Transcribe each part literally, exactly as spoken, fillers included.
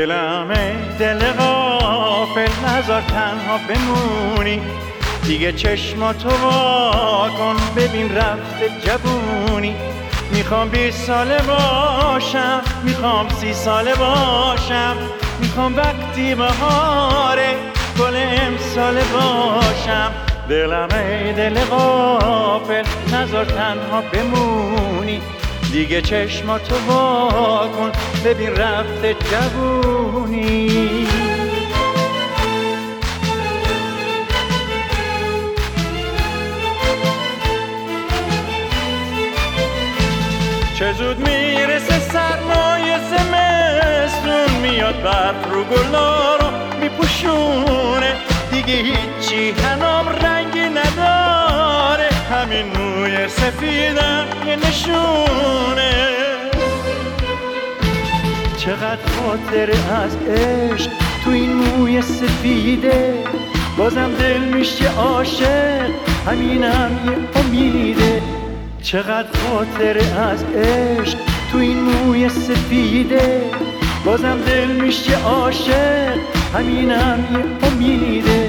دلم ای دل غافل نذار تنها بمونی، دیگه چشماتو وا کن ببین رفته جوونی. میخوام بیست ساله باشم، میخوام سی ساله باشم، میخوام وقتی بهاره گل امساله باشم. دلم ای دل غافل نذار تنها بمونی، دیگه چشماتو وا کن ببین رفته جوونی. چه زود میرسه سرمای زمستون، میاد برف رو گلا رو میپوشونه، دیگه هیچی هنام رنگی نداره، همین موی سفیدم یه نشونه. چقدر خاطره از عشق تو این موی سفیده، بازم دل میشه عاشق همینم یه امیده. چقدر خاطره از عشق تو این موی سفیده، بازم دل میشه عاشق همینم یه امیده.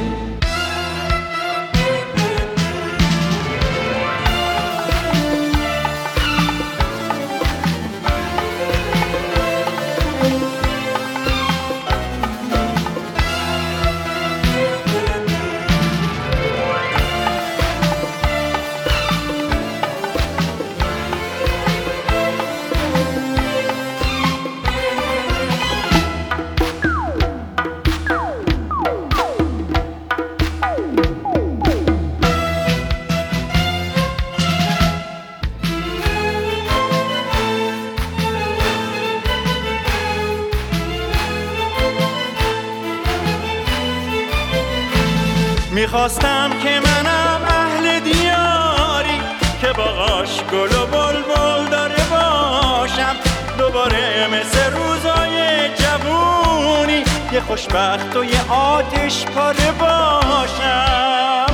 میخواستم که منم اهل دیاری، که باغاش گل و بلبل داره باشم، دوباره مثل روزای جوونی یه خوشبخت و یه آتش پاره باشم.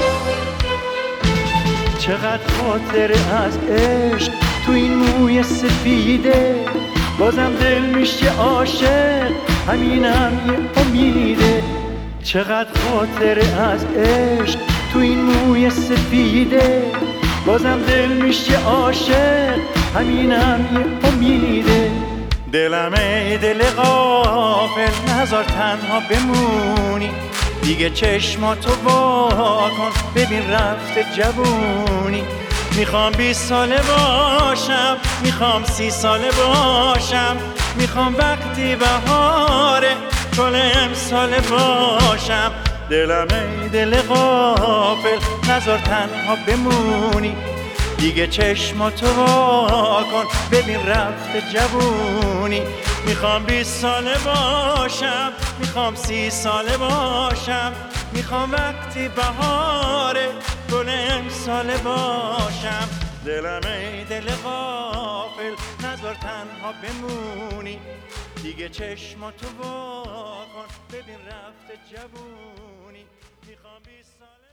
چقدر خاطره از عشق تو این موی سفیده، بازم دل میشه عاشق همینم یه امیده. چقدر خاطره از عشق تو این موی سفیده، بازم دل میشه عاشق همینم یه امیده. دلم ای دل غافل نذار تنها بمونی، دیگه چشماتو وا کن ببین رفته جوونی. میخوام بیست ساله باشم، میخوام سی ساله باشم، میخوام وقتی بهاره گل امساله باشم. دلم ای دل غافل نذار تنها بمونی، دیگه چشماتو وا کن ببین رفته جوونی. میخوام بیست ساله باشم، میخوام سی ساله باشم، میخوام وقتی بهاره گل امساله باشم. دلم ای دل غافل نذار تنها بمونی، دیگه چشماتو وا کن ببین رفته جوونی. میخوام بیست ساله